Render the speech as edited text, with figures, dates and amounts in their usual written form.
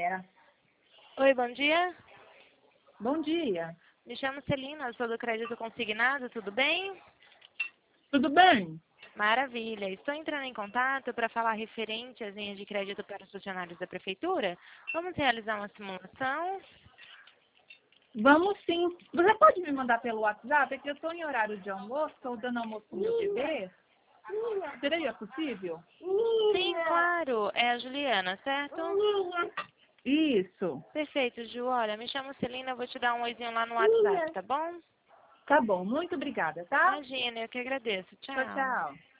Vera. Oi, bom dia. Bom dia. Me chamo Celina, sou do Crédito Consignado, tudo bem? Tudo bem? Maravilha. Estou entrando em contato para falar referente às linhas de crédito para os funcionários da Prefeitura. Vamos realizar uma simulação? Vamos sim. Você pode me mandar pelo WhatsApp? É que eu estou em horário de almoço, estou dando almoço no meu bebê. Seria possível? Sim, claro. É a Juliana, certo? Isso. Perfeito, Ju. Olha, me chamo Celina, vou te dar um oizinho lá no WhatsApp, tá bom? Tá bom. Muito obrigada, tá? Imagina, eu que agradeço. Tchau, Tchau. tchau.